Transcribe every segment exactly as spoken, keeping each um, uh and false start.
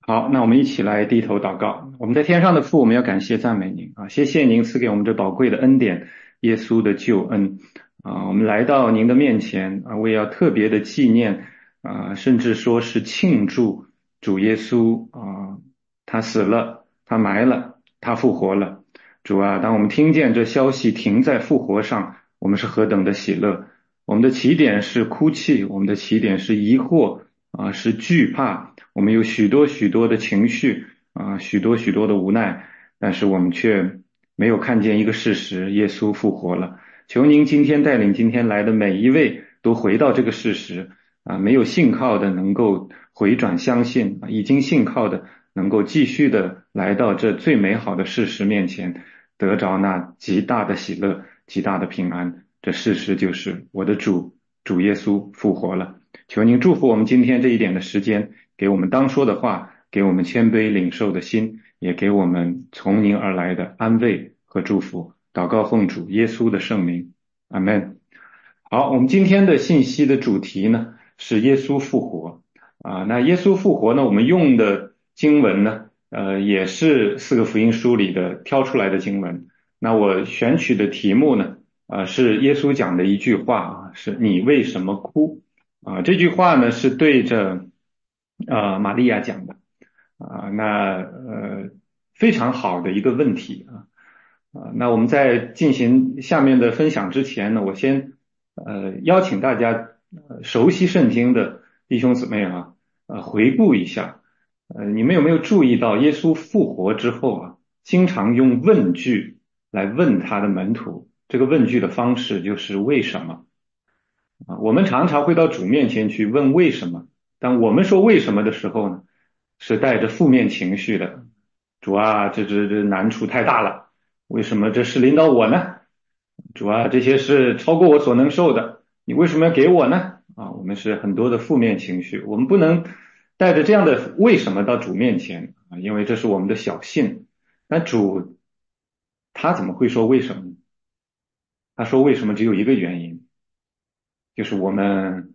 好，那我们一起来低头祷告。我们在天上的父，我们要感谢赞美您啊，谢谢您赐给我们这宝贵的恩典，耶稣的救恩啊。我们来到您的面前啊，我也要特别的纪念啊，甚至说是庆祝主耶稣啊，他死了，他埋了，他复活了。主啊，当我们听见这消息停在复活上，我们是何等的喜乐！我们的起点是哭泣，我们的起点是疑惑啊，是惧怕。我们有许多许多的情绪啊，许多许多的无奈，但是我们却没有看见一个事实：耶稣复活了。求您今天带领今天来的每一位都回到这个事实啊，没有信靠的能够回转相信啊，已经信靠的能够继续的来到这最美好的事实面前，得着那极大的喜乐、极大的平安。这事实就是我的主主耶稣复活了。求您祝福我们今天这一点的时间，给我们当说的话，给我们谦卑领受的心，也给我们从您而来的安慰和祝福。祷告奉主耶稣的圣名，阿门。好，我们今天的信息的主题呢是耶稣复活啊。那耶稣复活呢，我们用的经文呢，呃，也是四个福音书里的挑出来的经文。那我选取的题目呢，呃，是耶稣讲的一句话啊，是你为什么哭？啊，这句话呢是对着呃玛利亚讲的啊，那呃非常好的一个问题啊啊，那我们在进行下面的分享之前呢，我先呃邀请大家呃熟悉圣经的弟兄姊妹啊，呃回顾一下，呃你们有没有注意到耶稣复活之后啊，经常用问句来问他的门徒，这个问句的方式就是为什么？啊，我们常常会到主面前去问为什么。当我们说为什么的时候呢，是带着负面情绪的。主啊，这这这难处太大了，为什么这事临到我呢？主啊，这些事超过我所能受的，你为什么要给我呢？啊，我们是很多的负面情绪，我们不能带着这样的为什么到主面前啊，因为这是我们的小信。那主他怎么会说为什么呢？他说为什么只有一个原因，就是我们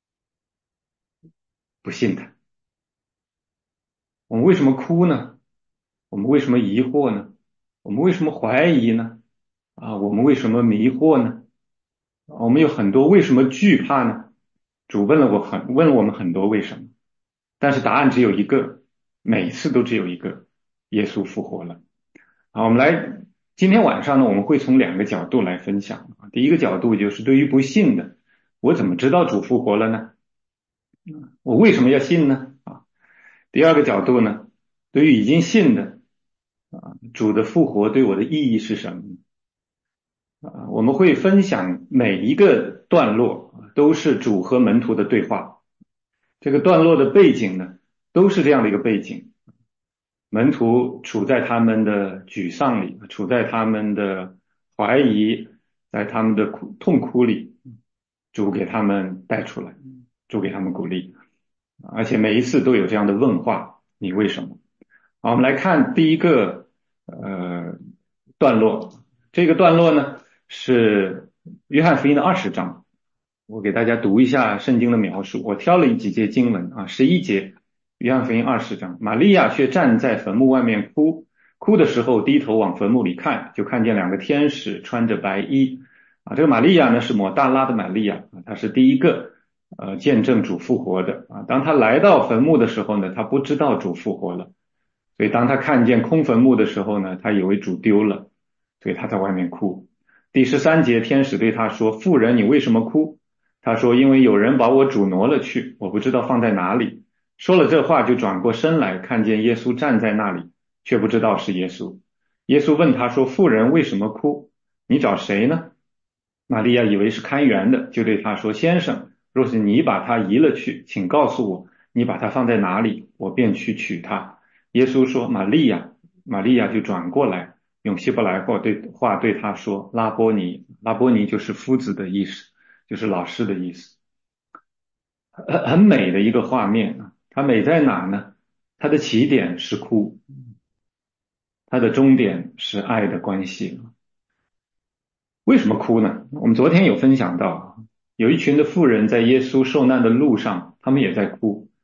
不信他。我们为什么哭呢？我们为什么疑惑呢？我们为什么怀疑呢？啊，我们为什么迷惑呢？啊我们有很多为什么惧怕呢？主问了我很，问了我们很多为什么，但是答案只有一个，每次都只有一个，耶稣复活了。好，我们来，今天晚上呢，我们会从两个角度来分享啊。第一个角度就是对于不信的，我怎么知道主复活了呢？我为什么要信呢？啊，第二个角度呢，对于已经信的。啊，主的复活对我的意义是什么？啊，我们会分享每一个段落，都是主和门徒的对话。这个段落的背景呢，都是这样的一个背景：门徒处在他们的沮丧里，处在他们的怀疑，在他们的苦痛苦里，主给他们带出来，主给他们鼓励，而且每一次都有这样的问话：你为什么？好，我们来看第一个呃段落。这个段落呢是约翰福音的二十章，我给大家读一下圣经的描述。我挑了几节经文啊，十一节，约翰福音二十章。玛利亚却站在坟墓外面哭，哭的时候低头往坟墓里看，就看见两个天使穿着白衣啊。这个玛利亚呢是抹大拉的玛利亚，她是第一个呃见证主复活的啊。当她来到坟墓的时候呢，她不知道主复活了。所以当他看见空坟墓的时候呢，他以为主丢了，所以他在外面哭。第十三节，天使对他说：“妇人，你为什么哭？”他说：“因为有人把我主挪了去，我不知道放在哪里。”说了这话，就转过身来，看见耶稣站在那里，却不知道是耶稣。耶稣问他说：“妇人，为什么哭？你找谁呢？”玛利亚以为是看园的，就对他说：“先生，若是你把他移了去，请告诉我，你把他放在哪里，我便去取他。”耶稣说：“玛利亚。”玛利亚就转过来，用希伯来话对话对他说：“拉波尼。”拉波尼就是夫子的意思，就是老师的意思。很很美的一个画面啊！它美在哪呢？它的起点是哭，它的终点是爱的关系。为什么哭呢？我们昨天有分享到，有一群的妇人在耶稣受难的路上，他们也在哭。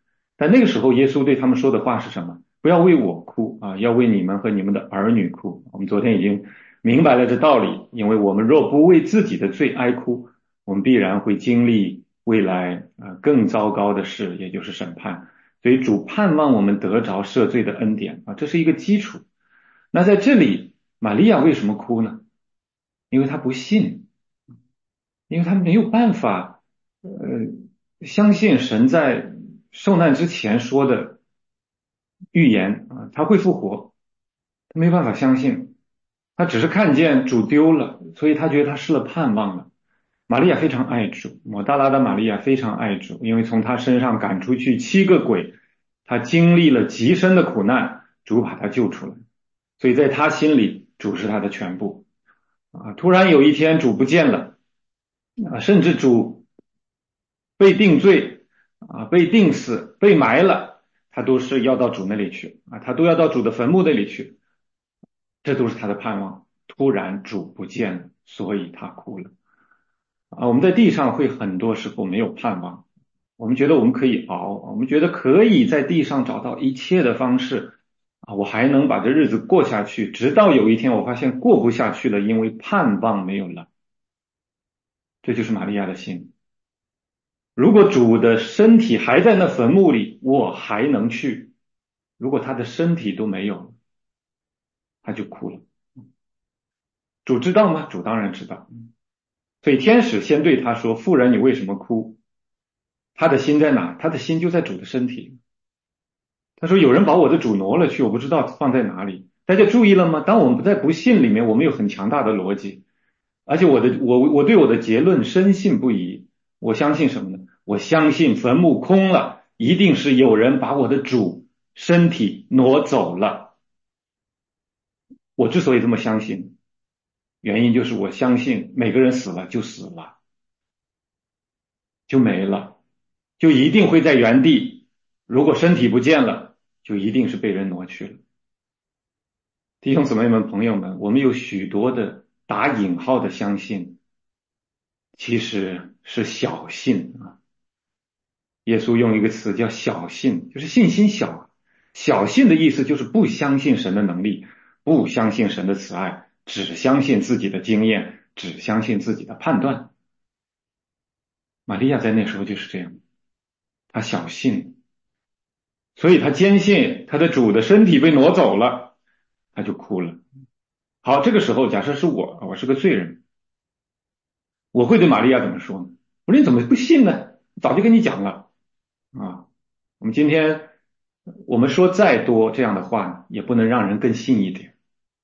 但那个时候耶稣对他们说的话是什么？不要为我哭啊，要为你们和你们的儿女哭。我们昨天已经明白了这道理，因为我们若不为自己的罪哀哭，我们必然会经历未来啊更糟糕的事，也就是审判。所以主盼望我们得着赦罪的恩典啊，这是一个基础。那在这里，玛利亚为什么哭呢？因为她不信，因为她没有办法，呃，相信神在受难之前说的预言啊，他会复活，他没办法相信，他只是看见主丢了，所以他觉得他失了盼望了。玛利亚非常爱主，抹大拉的玛利亚非常爱主，因为从他身上赶出去七个鬼，他经历了极深的苦难，主把他救出来，所以在他心里，主是他的全部啊。突然有一天，主不见了啊，甚至主被定罪啊，被定死，被埋了，他都是要到主那里去啊，他都要到主的坟墓那里去，这都是他的盼望。突然主不见了，所以他哭了啊。我们在地上会很多时候没有盼望，我们觉得我们可以熬，我们觉得可以在地上找到一切的方式啊，我还能把这日子过下去，直到有一天我发现过不下去了，因为盼望没有了。这就是玛利亚的心。如果主的身体还在那坟墓里，我还能去。如果他的身体都没有了，他就哭了。主知道吗？主当然知道。所以天使先对他说：“妇人，你为什么哭？”他的心在哪？他的心就在主的身体。他说：“有人把我的主挪了去，我不知道放在哪里。”大家注意了吗？当我们不在不信里面，我们有很强大的逻辑，而且我的我我对我的结论深信不疑。我相信什么呢？我相信坟墓空了，一定是有人把我的主身体挪走了。我之所以这么相信，原因就是我相信每个人死了就死了，就没了，就一定会在原地。如果身体不见了，就一定是被人挪去了。弟兄姊妹们、朋友们，我们有许多的打引号的相信，其实是小信啊。耶稣用一个词叫小信，就是信心小。小信的意思就是不相信神的能力，不相信神的慈爱，只相信自己的经验，只相信自己的判断。玛利亚在那时候就是这样，她小信，所以她坚信她的主的身体被挪走了，她就哭了。好，这个时候假设是我，我是个罪人，我会对玛利亚怎么说呢？我说你怎么不信呢？早就跟你讲了啊。我们今天我们说再多这样的话，也不能让人更信一点。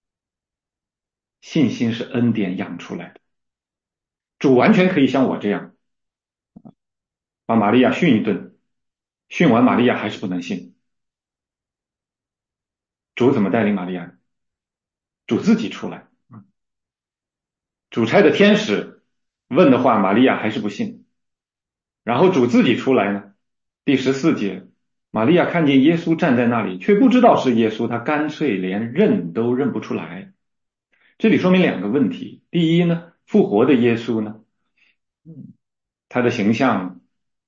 信心是恩典养出来的，主完全可以像我这样，把玛利亚训一顿，训完玛利亚还是不能信。主怎么带领玛利亚？主自己出来，主差的天使问的话，玛利亚还是不信。然后主自己出来呢？第十四节，玛利亚看见耶稣站在那里，却不知道是耶稣，她干脆连认都认不出来。这里说明两个问题：第一呢，复活的耶稣呢，他的形象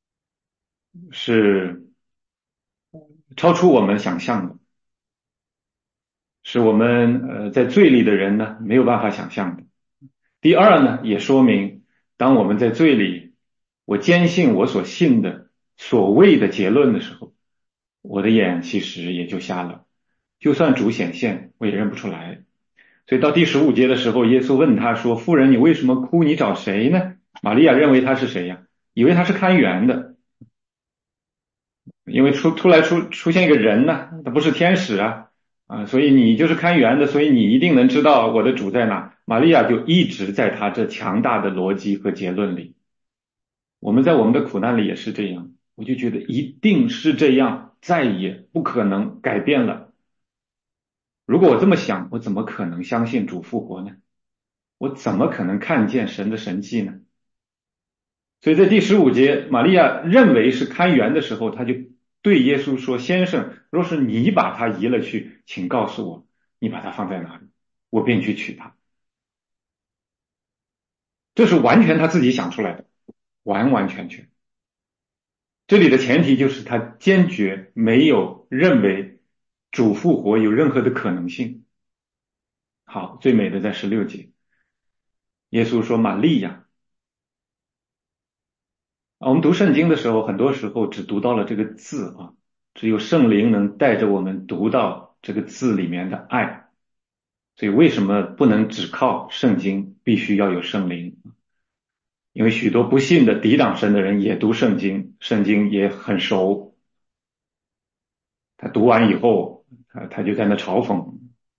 是超出我们想象的，是我们呃在罪里的人呢没有办法想象的。第二呢，也说明当我们在罪里，我坚信我所信的所谓的结论的时候，我的眼其实也就瞎了。就算主显现，我也认不出来。所以到第十五节的时候，耶稣问他说：“妇人，你为什么哭？你找谁呢？”玛利亚认为他是谁呀？以为他是看园的，因为出突来出出现一个人呢，他不是天使啊啊，所以你就是看园的，所以你一定能知道我的主在哪。玛利亚就一直在他这强大的逻辑和结论里。我们在我们的苦难里也是这样，我就觉得一定是这样，再也不可能改变了。如果我这么想，我怎么可能相信主复活呢？我怎么可能看见神的神迹呢？所以在第十五节，玛利亚认为是看园的时候，他就对耶稣说：“先生，若是你把他移了去，请告诉我，你把他放在哪里，我便去取他。”这是完全他自己想出来的，完完全全。 这里的前提就是他坚决没有认为主复活有任何的可能性。好，最美的在十六节，耶稣说玛利亚。啊，我们读圣经的时候，很多时候只读到了这个字啊，只有圣灵能带着我们读到这个字里面的爱。所以为什么不能只靠圣经，必须要有圣灵？因为许多不信的抵挡神的人也读圣经，圣经也很熟，他读完以后，他他就在那嘲讽。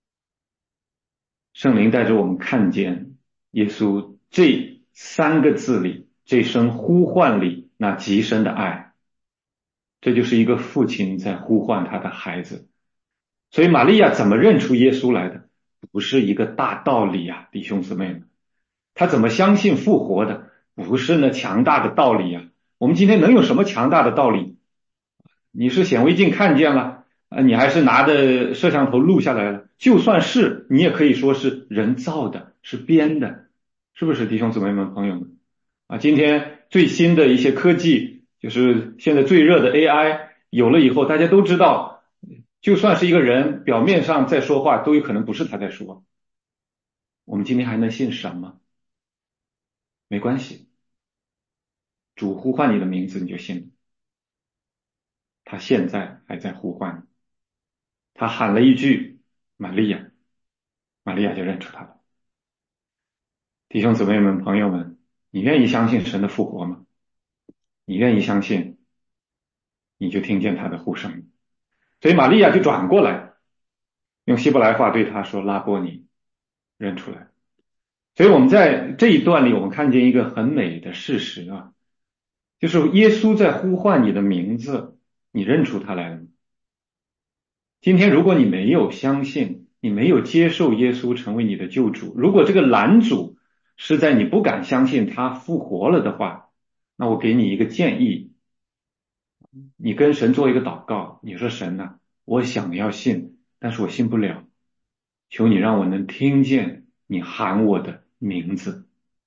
圣灵带着我们看见耶稣这三个字里，这声呼唤里那极深的爱，这就是一个父亲在呼唤他的孩子。所以玛利亚怎么认出耶稣来的？不是一个大道理啊，弟兄姊妹们，他怎么相信复活的？不是那强大的道理啊。我们今天能有什么强大的道理？你是显微镜看见了啊，你还是拿着摄像头录下来了？就算是，你也可以说是人造的，是编的，是不是，弟兄姊妹们、朋友们啊？今天最新的一些科技，就是现在最热的 A I 有了以后，大家都知道，就算是一个人表面上在说话，都有可能不是他在说。我们今天还能信什么？没关系，主呼唤你的名字，你就信了。他现在还在呼唤你，他喊了一句玛利亚，玛利亚就认出他了。弟兄姊妹们、朋友们，你愿意相信神的复活吗？你愿意相信，你就听见他的呼声。所以玛利亚就转过来，用希伯来话对他说：拉波尼，认出来。所以我们在这一段里，我们看见一个很美的事实啊，就是耶稣在呼唤你的名字，你认出他来了吗？今天如果你没有相信，你没有接受耶稣成为你的救主，如果这个拦阻是在你不敢相信他复活了的话，那我给你一个建议，你跟神做一个祷告，你说神呐、啊，我想要信，但是我信不了，求你让我能听见你喊我的名字。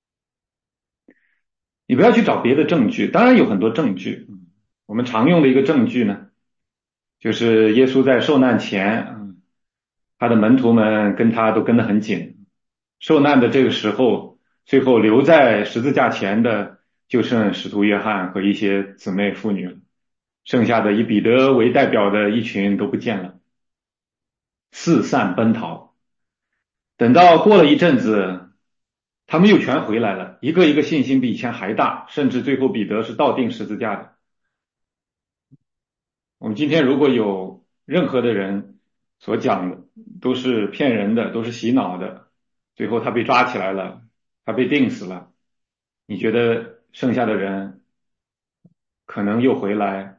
你不要去找别的证据，当然有很多证据，我们常用的一个证据呢，就是耶稣在受难前，他的门徒们跟他都跟得很紧，受难的这个时候，最后留在十字架前的就剩使徒约翰和一些姊妹妇女了，剩下的以彼得为代表的一群都不见了，四散奔逃。等到过了一阵子，他们又全回来了，一个一个信心比以前还大，甚至最后彼得是倒钉十字架的。我们今天如果有任何的人所讲的都是骗人的，都是洗脑的，最后他被抓起来了，他被钉死了，你觉得剩下的人可能又回来，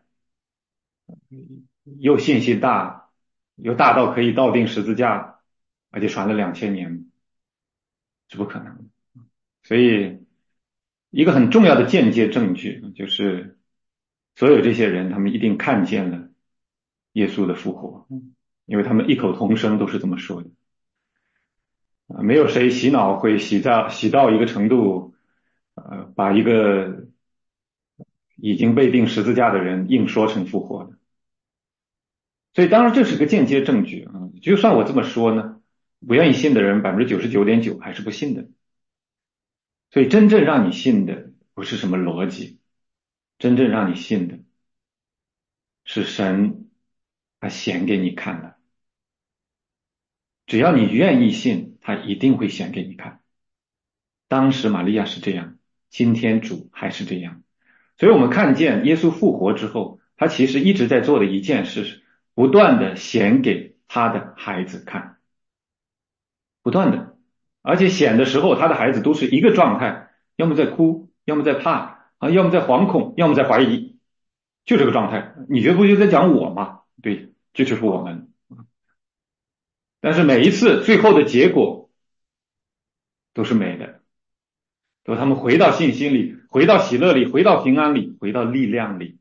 又信心大，又大到可以倒钉十字架，而且传了两千年，是不可能的。所以一个很重要的间接证据就是所有这些人他们一定看见了耶稣的复活，因为他们异口同声都是这么说的啊，没有谁洗脑会洗到洗到一个程度，呃，把一个已经被钉十字架的人硬说成复活的。所以当然这是个间接证据啊，就算我这么说呢，不愿意信的人百分之九十九点九还是不信的。所以真正让你信的不是什么逻辑，真正让你信的是神他显给你看的。只要你愿意信，他一定会显给你看。当时玛利亚是这样，今天主还是这样。所以我们看见耶稣复活之后，他其实一直在做的一件事是不断的显给他的孩子看，不断的，而且显的时候他的孩子都是一个状态，要么在哭，要么在怕啊，要么在惶恐，要么在怀疑，就这个状态。你觉得不就在讲我吗？对，这就是我们。但是每一次最后的结果都是美的，都他们回到信心里，回到喜乐里，回到平安里，回到力量里。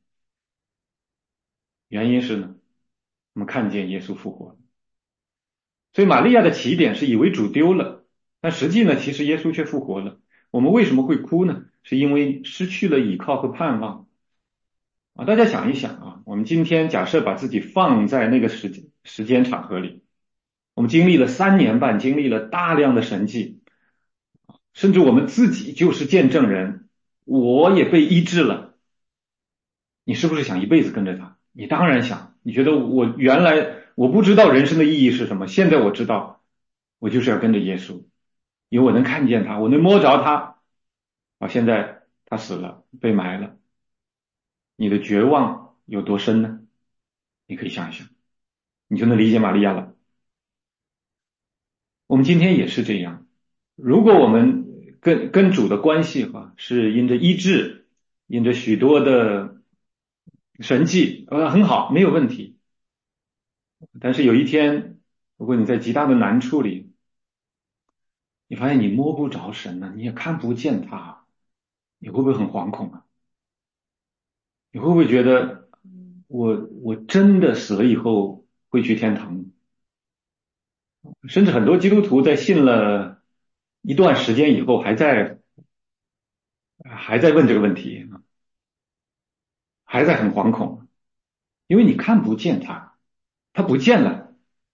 原因是呢，我们看见耶稣复活，所以玛利亚的起点是以为主丢了，但实际呢，其实耶稣却复活了。我们为什么会哭呢？是因为失去了依靠和盼望。 啊。大家想一想啊，我们今天假设把自己放在那个时间时间场合里，我们经历了三年半，经历了大量的神迹，甚至我们自己就是见证人，我也被医治了。你是不是想一辈子跟着他？你当然想。你觉得我原来我不知道人生的意义是什么，现在我知道，我就是要跟着耶稣，因为我能看见他，我能摸着他。啊，现在他死了，被埋了，你的绝望有多深呢？你可以想一想，你就能理解玛利亚了。我们今天也是这样。如果我们跟跟主的关系哈，是因着医治，因着许多的神迹，呃，很好，没有问题。但是有一天，如果你在极大的难处里，你发现你摸不着神呢，你也看不见他，你会不会很惶恐啊？你会不会觉得我我真的死了以后会去天堂？甚至很多基督徒在信了一段时间以后，还在还在问这个问题，还在很惶恐，因为你看不见他，他不见了。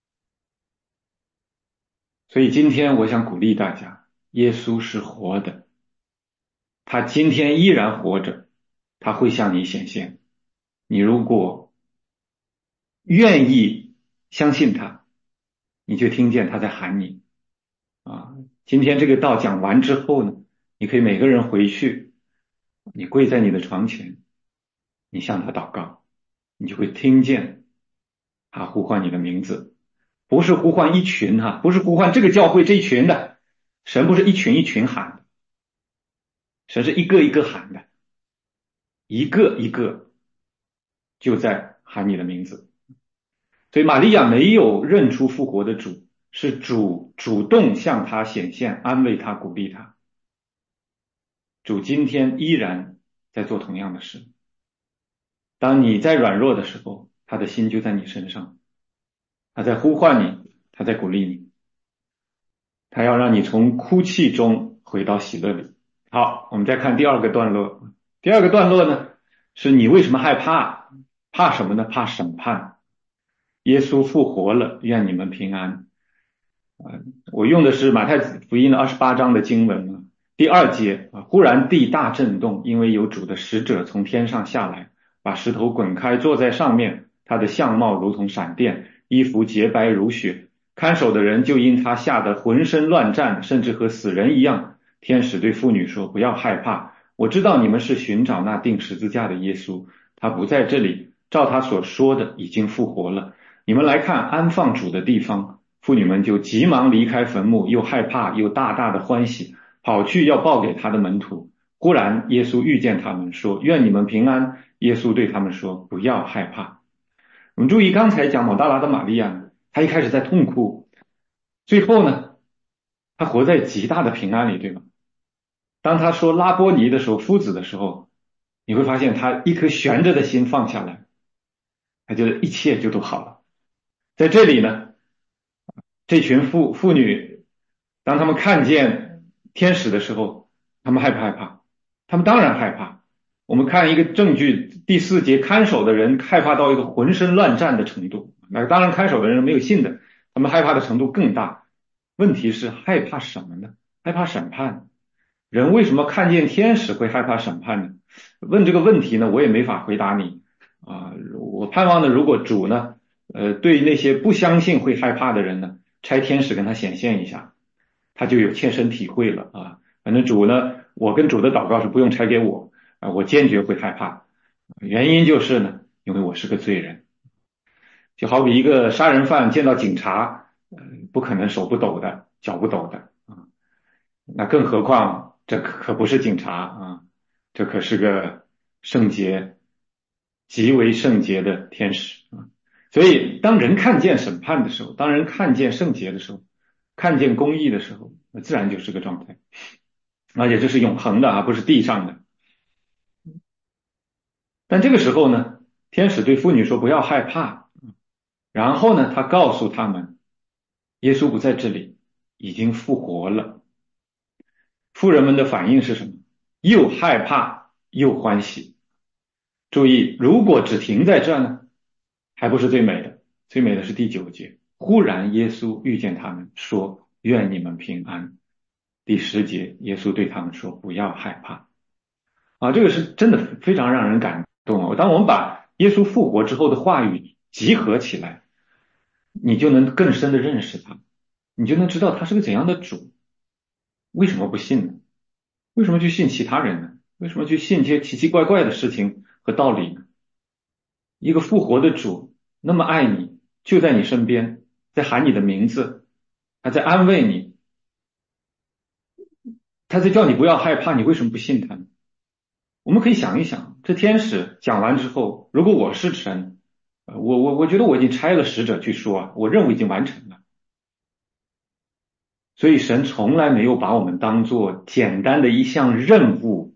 所以今天我想鼓励大家，耶稣是活的，他今天依然活着，他会向你显现。你如果愿意相信他，你就听见他在喊你啊。今天这个道讲完之后呢，你可以每个人回去，你跪在你的床前，你向他祷告，你就会听见他呼唤你的名字，不是呼唤一群哈，不是呼唤这个教会这一群的，神不是一群一群喊的，神是一个一个喊的，一个一个就在喊你的名字。所以玛利亚没有认出复活的主，是主主动向他显现，安慰他，鼓励他。主今天依然在做同样的事。当你在软弱的时候，他的心就在你身上，他在呼唤你，他在鼓励你，他要让你从哭泣中回到喜乐里。好，我们再看第二个段落。第二个段落呢，是你为什么害怕？怕什么呢？怕审判。耶稣复活了，愿你们平安。啊，我用的是马太福音的二十八章的经文啊，第二节啊，忽然地大震动，因为有主的使者从天上下来，把石头滚开，坐在上面，他的相貌如同闪电，衣服洁白如雪。看守的人就因他吓得浑身乱颤，甚至和死人一样。天使对妇女说：“不要害怕，我知道你们是寻找那钉十字架的耶稣，他不在这里，照他所说的已经复活了。你们来看安放主的地方。”妇女们就急忙离开坟墓，又害怕又大大的欢喜，跑去要报给他的门徒。忽然耶稣遇见他们，说：愿你们平安。耶稣对他们说：不要害怕。我们注意刚才讲抹大拉的玛利亚，她一开始在痛哭，最后呢，她活在极大的平安里，对吧？当他说拉波尼的时候，夫子的时候，你会发现他一颗悬着的心放下来，他觉得一切就都好了。在这里呢，这群妇妇女，当他们看见天使的时候，他们害不害怕？他们当然害怕。我们看一个证据，第四节，看守的人害怕到一个浑身乱颤的程度。那当然，看守的人没有信的，他们害怕的程度更大。问题是害怕什么呢？害怕审判。人为什么看见天使会害怕审判呢？问这个问题呢，我也没法回答你啊。我盼望呢，如果主呢，呃，对那些不相信会害怕的人呢，差天使跟他显现一下，他就有切身体会了啊。反正主呢，我跟主的祷告是不用差给我啊，我坚决会害怕。原因就是呢，因为我是个罪人，就好比一个杀人犯见到警察，呃，不可能手不抖的，脚不抖的啊。那更何况这可不是警察啊，这可是个圣洁、极为圣洁的天使啊。所以，当人看见审判的时候，当人看见圣洁的时候，看见公义的时候，那自然就是个状态，而且这是永恒的啊，不是地上的。但这个时候呢，天使对妇女说不要害怕，然后呢，他告诉他们，耶稣不在这里，已经复活了。妇人们的反应是什么？又害怕又欢喜。 注意，如果只停在这呢，还不是最美的，最美的是第九节。忽然耶稣遇见他们，说：愿你们平安。第十节，耶稣对他们说：不要害怕。啊，这个是真的非常让人感动啊！当我们把耶稣复活之后的话语集合起来，你就能更深的认识他，你就能知道他是个怎样的主。为什么不信呢？为什么去信其他人呢？为什么去信一些奇奇怪怪的事情和道理呢？一个复活的主那么爱你，就在你身边，在喊你的名字，还在安慰你，他在叫你不要害怕，你为什么不信他呢？我们可以想一想，这天使讲完之后，如果我是神，呃我我我觉得我已经差了使者去说啊，我任务已经完成了。所以神从来没有把我们当做简单的一项任务。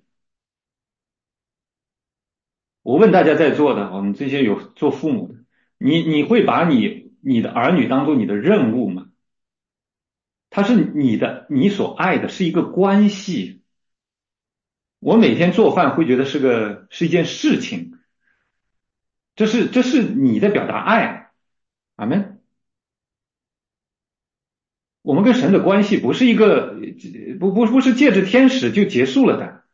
我问大家在座的，我们这些有做父母的，你你会把你你的儿女当做你的任务吗？他是你的，你所爱的是一个关系。我每天做饭会觉得是个是一件事情，这是这是你在表达爱，阿门。我们跟神的关系不是一个不不不是借着天使就结束了的。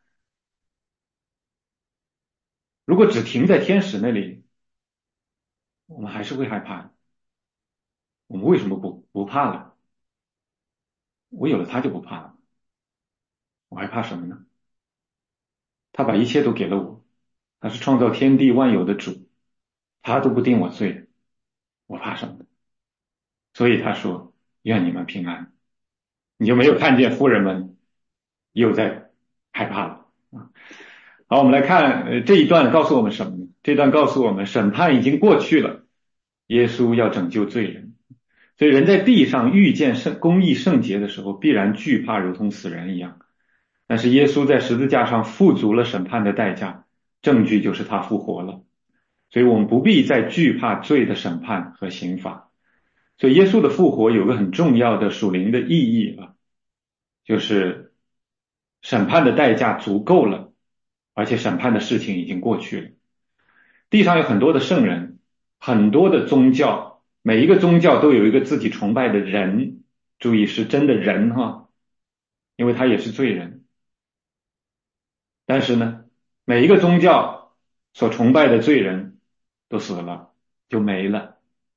如果只停在天使那里，我们还是会害怕。我们为什么不不怕了？我有了他就不怕了，我还怕什么呢？他把一切都给了我，他是创造天地万有的主，他都不定我罪，我怕什么呢？所以他说：愿你们平安。你就没有看见妇人们又在害怕了啊？好，我们来看呃这一段告诉我们什么呢？这段告诉我们审判已经过去了，耶稣要拯救罪人。所以人在地上遇见圣公义圣洁的时候，必然惧怕，如同死人一样。但是耶稣在十字架上付足了审判的代价，证据就是他复活了。所以我们不必再惧怕罪的审判和刑罚。所以耶稣的复活有个很重要的属灵的意义啊，就是审判的代价足够了，而且审判的事情已经过去了。地上有很多的圣人，很多的宗教，每一个宗教都有一个自己崇拜的人，注意是真的人哈，因为他也是罪人。但是呢，每一个宗教所崇拜的罪人都死了，就没了。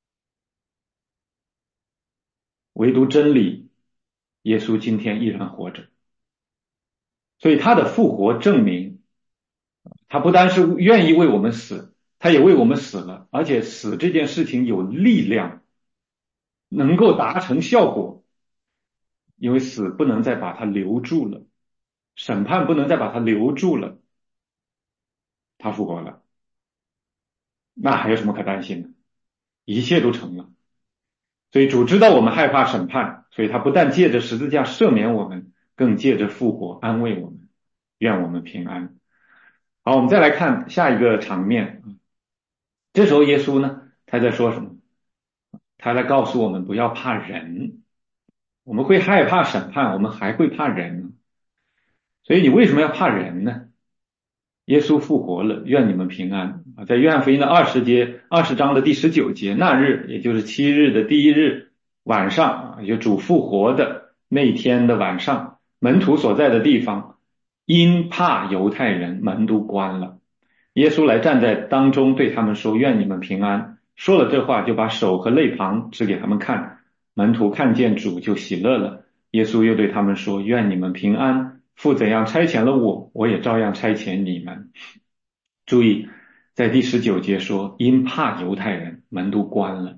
唯独真理，耶稣今天依然活着。所以他的复活证明，他不单是愿意为我们死，他也为我们死了，而且死这件事情有力量，能够达成效果，因为死不能再把他留住了，审判不能再把他留住了，他复活了，那还有什么可担心的？一切都成了。所以主知道我们害怕审判，所以他不但借着十字架赦免我们，更借着复活安慰我们，愿我们平安。好，我们再来看下一个场面。这时候耶稣呢，他在说什么？他来告诉我们不要怕人。我们会害怕审判，我们还会怕人。所以你为什么要怕人呢？耶稣复活了，愿你们平安啊！在约翰福音的二十节二十章的第十九节，那日也就是七日的第一日晚上啊，也就主复活的那天的晚上，门徒所在的地方，因怕犹太人，门都关了。耶稣来站在当中，对他们说：愿你们平安。说了这话，就把手和肋旁指给他们看。门徒看见主就喜乐了。耶稣又对他们说：愿你们平安。父怎样差遣了我，我也照样差遣你们。注意，在第十九节说，因怕犹太人，门都关了。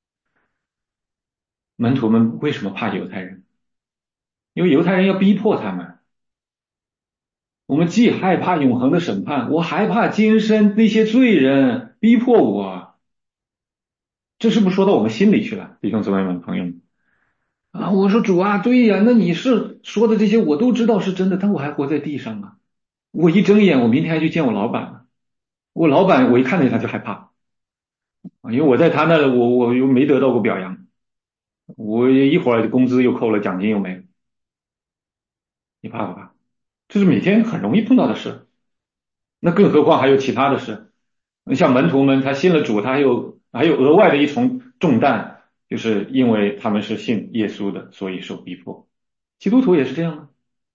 门徒们为什么怕犹太人？因为犹太人要逼迫他们。我们既害怕永恒的审判，我还怕今生那些罪人逼迫我。这是不是说到我们心里去了，弟兄姊妹们、朋友们？啊，我说主啊，对呀，那你是说的这些我都知道是真的，但我还活在地上啊。我一睁眼，我明天还去见我老板了。我老板，我一看见他就害怕啊，因为我在他那，我我又没得到过表扬，我一会儿工资又扣了，奖金又没了，你怕不怕？这是每天很容易碰到的事，那更何况还有其他的事。 像门徒们，他信了主，他还有还有额外的一重重担，就是因为他们是信耶稣的，所以受逼迫。基督徒也是这样吗？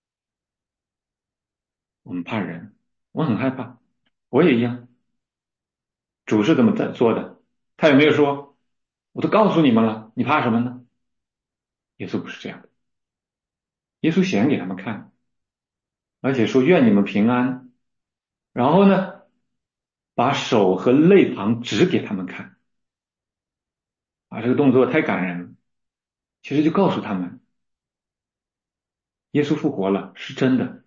我们怕人，我很害怕，我也一样。主是怎么在做的？他有没有说，我都告诉你们了，你怕什么呢？耶稣不是这样的，耶稣显给他们看，而且说愿你们平安。然后呢，把手和肋旁指给他们看，啊，这个动作太感人了。其实就告诉他们，耶稣复活了，是真的。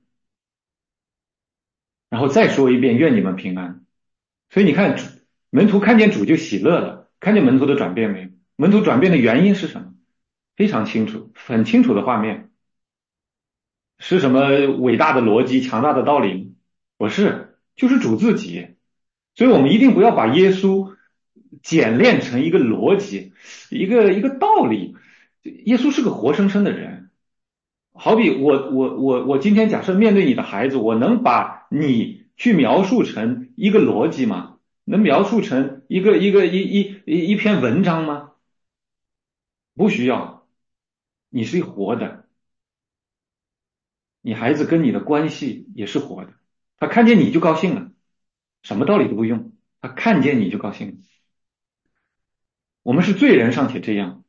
然后再说一遍，愿你们平安。所以你看，主门徒看见主就喜乐了，看见门徒的转变没有？门徒转变的原因是什么？非常清楚，很清楚的画面。是什么伟大的逻辑、强大的道理吗？不是，就是主自己。所以我们一定不要把耶稣简练成一个逻辑、一个一个道理。耶稣是个活生生的人，好比我我我我今天假设面对你的孩子，我能把你去描述成一个逻辑吗？能描述成一个一个一一一一篇文章吗？不需要，你是活的，你孩子跟你的关系也是活的，他看见你就高兴了，什么道理都不用，他看见你就高兴了。我们是罪人尚且这样，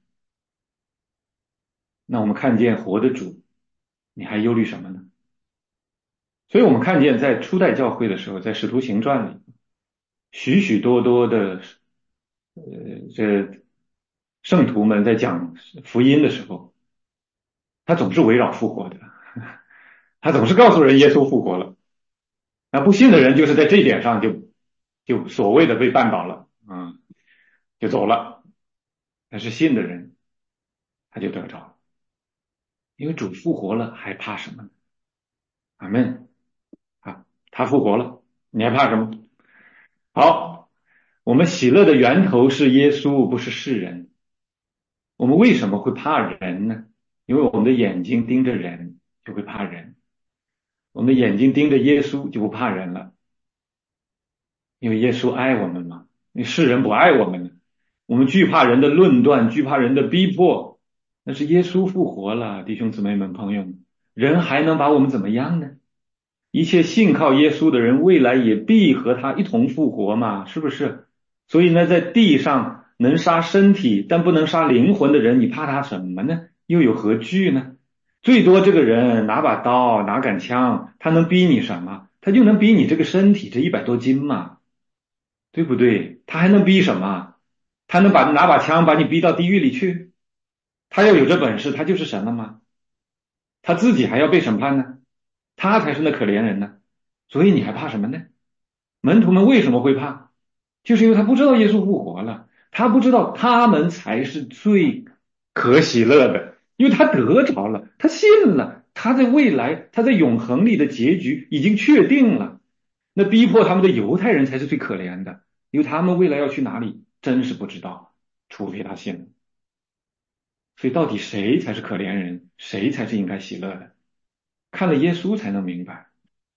那我们看见活的主，你还忧虑什么呢？所以我们看见在初代教会的时候，在使徒行传里，许许多多的呃这圣徒们在讲福音的时候，他总是围绕复活的，他总是告诉人耶稣复活了。那不信的人就是在这一点上就就所谓的被绊倒了，嗯，就走了。但是信的人他就得着了，因为主复活了，还怕什么呢？阿门啊，他复活了，你还怕什么？好，我们喜乐的源头是耶稣，不是世人。我们为什么会怕人呢？因为我们的眼睛盯着人，就会怕人；我们的眼睛盯着耶稣，就不怕人了。因为耶稣爱我们嘛，因为世人不爱我们呢。我们惧怕人的论断，惧怕人的逼迫，那是耶稣复活了，弟兄姊妹们、朋友们，人还能把我们怎么样呢？一切信靠耶稣的人，未来也必和他一同复活嘛，是不是？所以呢，在地上能杀身体，但不能杀灵魂的人，你怕他什么呢？又有何惧呢？最多这个人拿把刀，拿杆枪，他能逼你什么？他就能逼你这个身体，这一百多斤嘛。对不对？他还能逼什么？他能把拿把枪把你逼到地狱里去？他要有这本事，他就是神了吗？他自己还要被审判呢，他才是那可怜人呢。所以你还怕什么呢？门徒们为什么会怕？就是因为他不知道耶稣复活了，他不知道他们才是最可喜乐的，因为他得着了，他信了，他在未来，他在永恒里的结局已经确定了。那逼迫他们的犹太人才是最可怜的，因为他们未来要去哪里，真是不知道，除非他信了。所以到底谁才是可怜人，谁才是应该喜乐的？看了耶稣才能明白。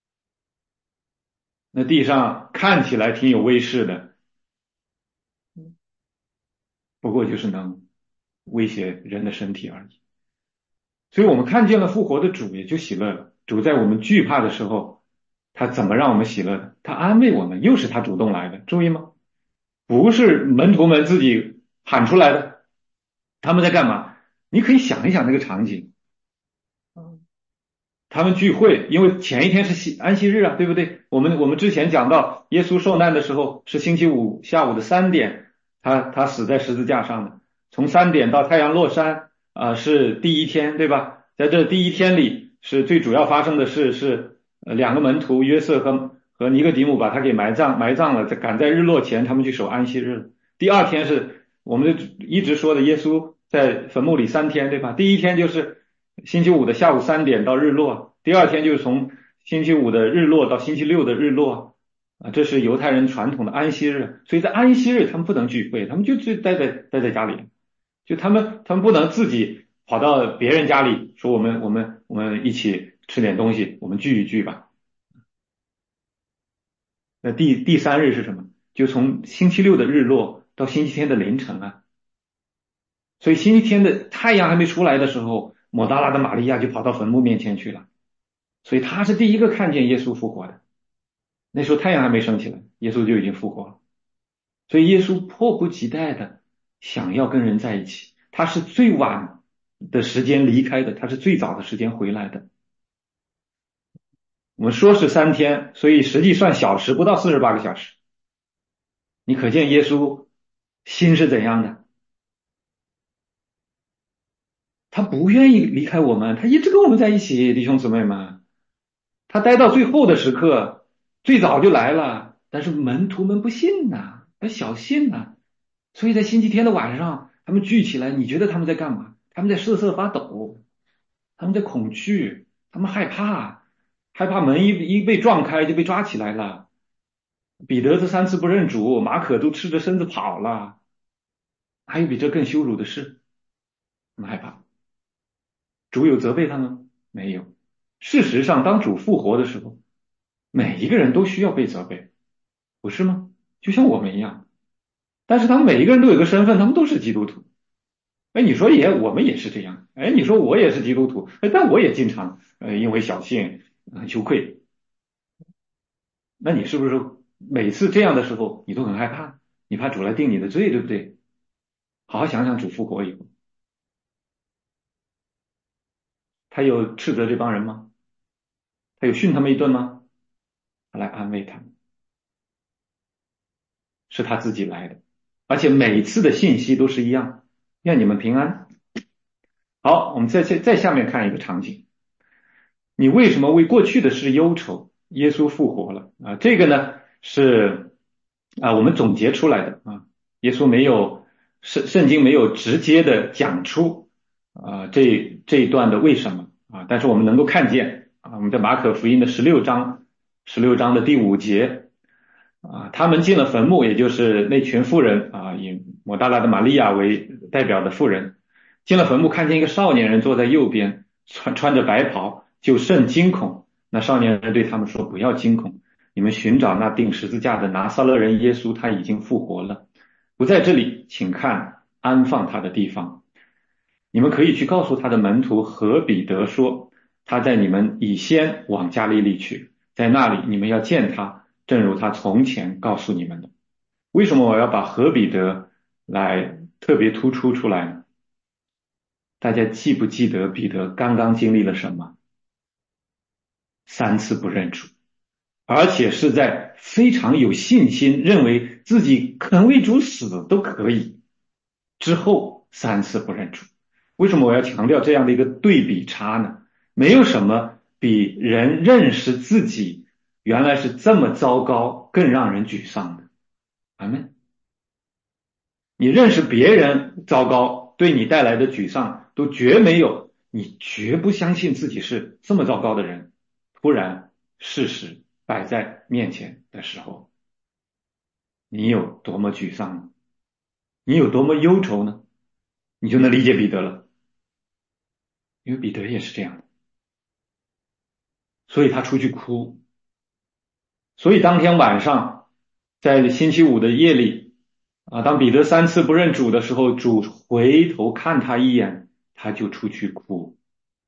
那地上看起来挺有威势的，不过就是能威胁人的身体而已。所以我们看见了复活的主，也就喜乐了。主在我们惧怕的时候，他怎么让我们喜乐的？他安慰我们，又是他主动来的，注意吗？不是门徒们自己喊出来的。他们在干嘛？你可以想一想那个场景。他们聚会，因为前一天是西安息日啊，对不对？我们我们之前讲到，耶稣受难的时候是星期五下午的三点，他他死在十字架上的。从三点到太阳落山啊、呃是第一天，对吧？在这第一天里，是最主要发生的事是，呃，两个门徒约瑟和和尼哥底母把他给埋葬埋葬了，在赶在日落前，他们去守安息日。第二天是我们一直说的耶稣在坟墓里三天，对吧？第一天就是星期五的下午三点到日落，第二天就是从星期五的日落到星期六的日落啊，这是犹太人传统的安息日，所以在安息日他们不能聚会，他们就就待在待在家里，就他们他们不能自己跑到别人家里说我们我们我们一起吃点东西，我们聚一聚吧。那第第三日是什么？ 就从星期六的日落到星期天的凌晨啊。所以星期天的太阳还没出来的时候，抹大拉的玛利亚就跑到坟墓面前去了。所以她是第一个看见耶稣复活的。那时候太阳还没升起来，耶稣就已经复活了。所以耶稣迫不及待的想要跟人在一起。他是最晚的时间离开的，他是最早的时间回来的。我们说是三天，所以实际算小时，不到四十八个小时。你可见耶稣心是怎样的？他不愿意离开我们，他一直跟我们在一起，弟兄姊妹们。他待到最后的时刻，最早就来了，但是门徒们不信呐，他小信呐，所以在星期天的晚上，他们聚起来，你觉得他们在干嘛？他们在瑟瑟发抖，他们在恐惧，他们害怕，害怕门一一被撞开就被抓起来了。彼得这三次不认主，马可都赤着身子跑了，还有比这更羞辱的事？他们害怕。主有责备他们？没有。事实上，当主复活的时候，每一个人都需要被责备，不是吗？就像我们一样。但是他们每一个人都有个身份，他们都是基督徒。哎，你说也，我们也是这样。哎，你说我也是基督徒，哎，但我也经常呃因为小信很羞愧。那你是不是每次这样的时候，你都很害怕？你怕主来定你的罪，对不对？好好想想，主复活以后，他有斥责这帮人吗？他有训他们一顿吗？他来安慰他们，是他自己来的，而且每次的信息都是一样，愿你们平安。好，我们再再再下面看一个场景。你为什么为过去的事忧愁？耶稣复活了啊，这个呢是啊我们总结出来的啊。耶稣没有圣圣经没有直接的讲出啊这这一段的为什么啊，但是我们能够看见啊，我们在马可福音的十六章十六章的第五节啊，他们进了坟墓，也就是那群妇人啊，以抹大拉的玛利亚为代表的妇人进了坟墓，看见一个少年人坐在右边，穿穿着白袍。就甚惊恐。那少年人对他们说：“不要惊恐，你们寻找那钉十字架的拿撒勒人耶稣，他已经复活了，不在这里，请看安放他的地方。你们可以去告诉他的门徒和彼得说，他在你们以先往加利利去，在那里你们要见他，正如他从前告诉你们的。”为什么我要把和彼得来特别突出出来呢？大家记不记得彼得刚刚经历了什么？三次不认主，而且是在非常有信心，认为自己肯为主死都可以之后三次不认主。为什么我要强调这样的一个对比差呢？没有什么比人认识自己原来是这么糟糕更让人沮丧的。阿们。你认识别人糟糕对你带来的沮丧都绝没有你绝不相信自己是这么糟糕的人，突然事实摆在面前的时候，你有多么沮丧呢？你有多么忧愁呢？你就能理解彼得了，因为彼得也是这样的，所以他出去哭。所以当天晚上，在星期五的夜里啊，当彼得三次不认主的时候，主回头看他一眼，他就出去哭。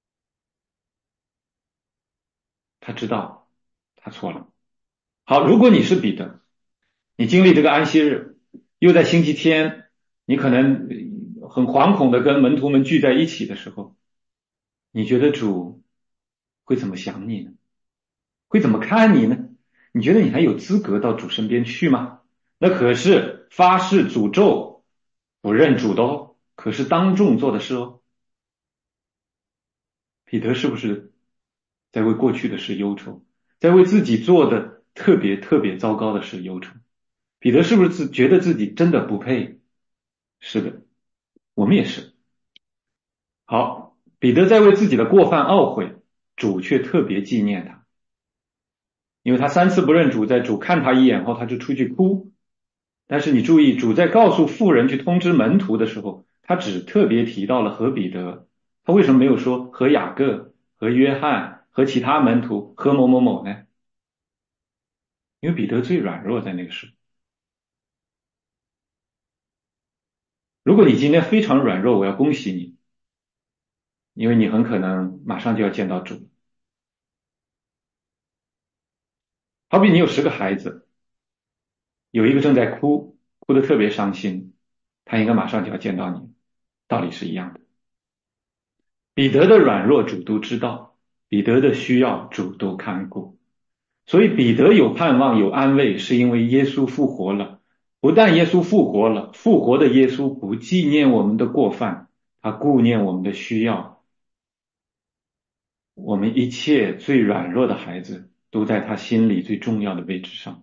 他知道他错了。好，如果你是彼得，你经历这个安息日，又在星期天，你可能很惶恐的跟门徒们聚在一起的时候，你觉得主会怎么想你呢？会怎么看你呢？你觉得你还有资格到主身边去吗？那可是发誓诅咒不认主的哦，可是当众做的事哦。彼得是不是在为过去的事忧愁，在为自己做的特别特别糟糕的事忧愁？彼得是不是自觉得自己真的不配？是的，我们也是。好，彼得在为自己的过犯懊悔，主却特别纪念他，因为他三次不认主，在主看他一眼后，他就出去哭。但是你注意，主在告诉妇人去通知门徒的时候，他只特别提到了和彼得，他为什么没有说和雅各、和约翰、和其他门徒、和某某某呢？因为彼得最软弱在那个时候。 如果你今天非常软弱，我要恭喜你，因为你很可能马上就要见到主。好比你有十个孩子，有一个正在哭，哭得特别伤心，他应该马上就要见到你，道理是一样的。彼得的软弱主都知道，彼得的需要主都看顾，所以彼得有盼望有安慰，是因为耶稣复活了。不但耶稣复活了，复活的耶稣不纪念我们的过犯，他顾念我们的需要。我们一切最软弱的孩子都在他心里最重要的位置上。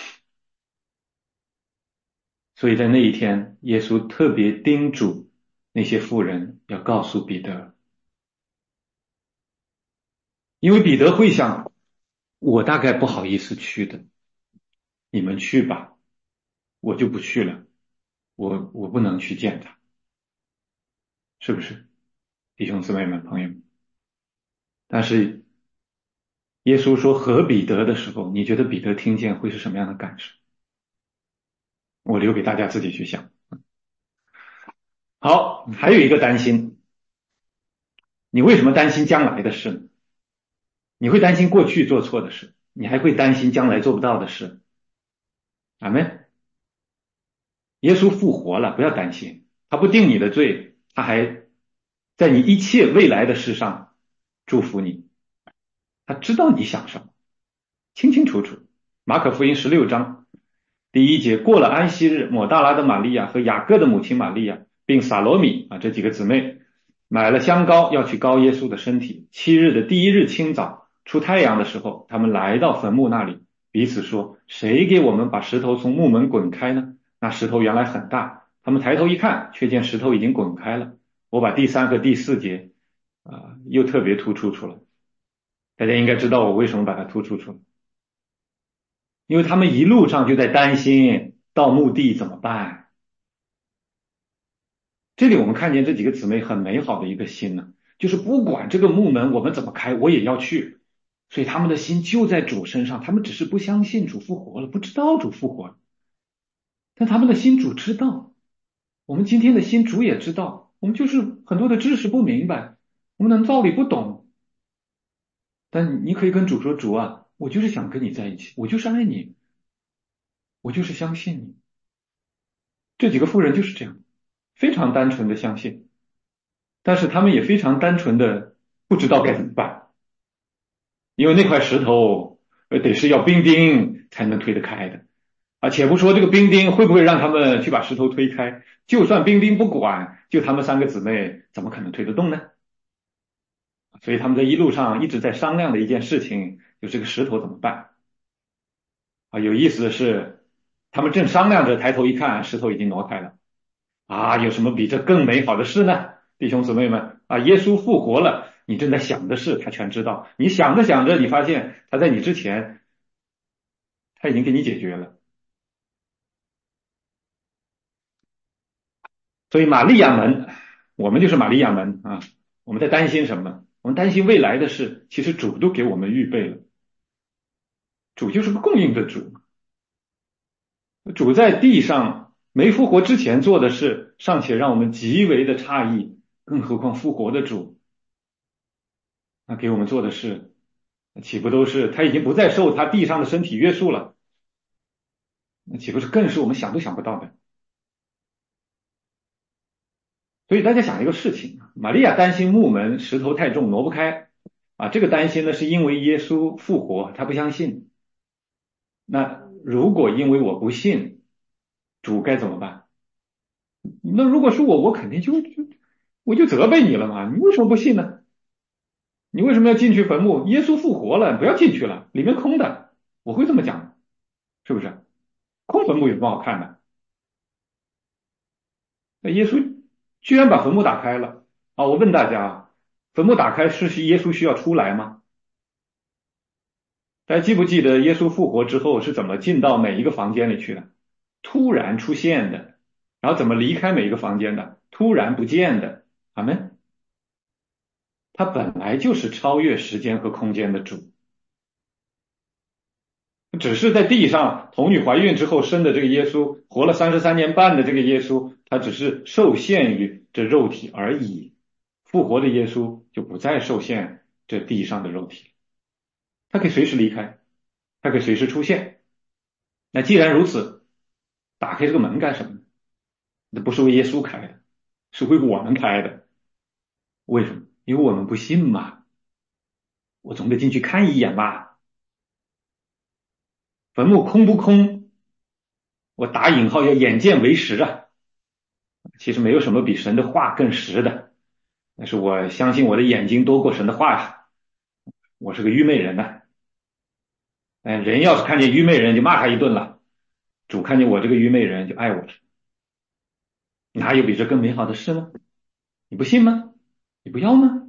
所以在那一天，耶稣特别叮嘱那些妇人要告诉彼得，因为彼得会想，我大概不好意思去的，你们去吧，我就不去了，我我不能去见他，是不是？弟兄姊妹们、朋友们，但是耶稣说和彼得的时候，你觉得彼得听见会是什么样的感受？我留给大家自己去想。好，还有一个担心，你为什么担心将来的事呢？你会担心过去做错的事，你还会担心将来做不到的事。阿门。耶稣复活了，不要担心，他不定你的罪，他还在你一切未来的事上祝福你。他知道你想什么，清清楚楚。马可福音十六章第一节，过了安息日，抹大拉的玛利亚和雅各的母亲玛利亚，并撒罗米啊这几个姊妹，买了香膏要去膏耶稣的身体。七日的第一日清早，出太阳的时候，他们来到坟墓那里，彼此说：谁给我们把石头从墓门滚开呢？那石头原来很大，他们抬头一看，却见石头已经滚开了。我把第三和第四节啊、又特别突出出来，大家应该知道我为什么把它突出出来。因为他们一路上就在担心到墓地怎么办。这里我们看见这几个姊妹很美好的一个心呢，就是不管这个墓门我们怎么开，我也要去。所以他们的心就在主身上，他们只是不相信主复活了，不知道主复活了，但他们的心主知道。我们今天的心主也知道，我们就是很多的知识不明白，我们的道理不懂，但你可以跟主说：主啊，我就是想跟你在一起，我就是爱你，我就是相信你。这几个妇人就是这样，非常单纯的相信，但是他们也非常单纯的不知道该怎么办，因为那块石头呃得是要兵丁才能推得开的啊。且不说这个兵丁会不会让他们去把石头推开，就算兵丁不管，就他们三个姊妹怎么可能推得动呢？所以他们在一路上一直在商量的一件事情，就这个石头怎么办啊？有意思的是，他们正商量着，抬头一看，石头已经挪开了。啊，有什么比这更美好的事呢？弟兄姊妹们啊，耶稣复活了，你正在想的事，他全知道。你想着想着，你发现他在你之前，他已经给你解决了。所以玛利亚门，我们就是玛利亚门啊。我们在担心什么？我们担心未来的事，其实主都给我们预备了。主就是个供应的主，主在地上没复活之前做的事，尚且让我们极为的诧异，更何况复活的主，那给我们做的事。那岂不都是他已经不再受他地上的身体约束了？那岂不是更是我们想都想不到的？所以大家想一个事情，玛利亚担心木门石头太重挪不开啊，这个担心呢是因为耶稣复活，他不相信。那如果因为我不信，主该怎么办？那如果是我，我肯定就就我就责备你了嘛，你为什么不信呢？你为什么要进去坟墓？耶稣复活了，不要进去了，里面空的，我会这么讲，是不是？空坟墓有什么好看的？那耶稣居然把坟墓打开了啊！我问大家啊，坟墓打开是是耶稣需要出来吗？大家记不记得耶稣复活之后是怎么进到每一个房间里去的？突然出现的，然后怎么离开每一个房间的？突然不见的。阿门。他本来就是超越时间和空间的主。 只是在地上童女怀孕之后生的这个耶稣，活了三十三年半的这个耶稣，他只是受限于这肉体而已。复活的耶稣就不再受限这地上的肉体，他可以随时离开，他可以随时出现。那既然如此，打开这个门干什么呢？那不是为耶稣开的，是为我们开的。为什么？因为我们不信嘛，我总得进去看一眼吧。坟墓空不空？我打引号要眼见为实啊。其实没有什么比神的话更实的，但是我相信我的眼睛多过神的话呀。我是个愚昧人呐、啊，哎，人要是看见愚昧人就骂他一顿了，主看见我这个愚昧人就爱我了，哪有比这更美好的事呢？你不信吗？你不要吗？